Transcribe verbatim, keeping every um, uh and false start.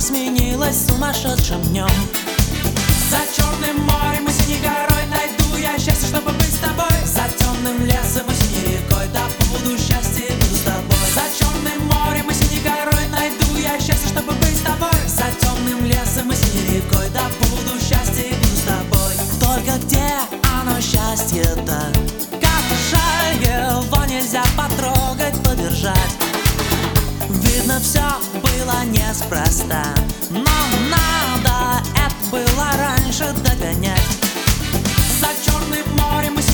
сменилась сумасшедшим днем. За черным морем и синей горой найду я счастье, чтобы быть с тобой. За темным лесом и синей рекой добуду счастье и буду с тобой. За черным морем и синей горой найду я счастье, чтобы быть с тобой. За темным лесом и синей рекой добуду счастье и буду с тобой. Только где оно счастье-то? Как жаль, его нельзя потрогать, подержать. Видно, все было неспроста, но надо это было раньше догонять. За черным морем и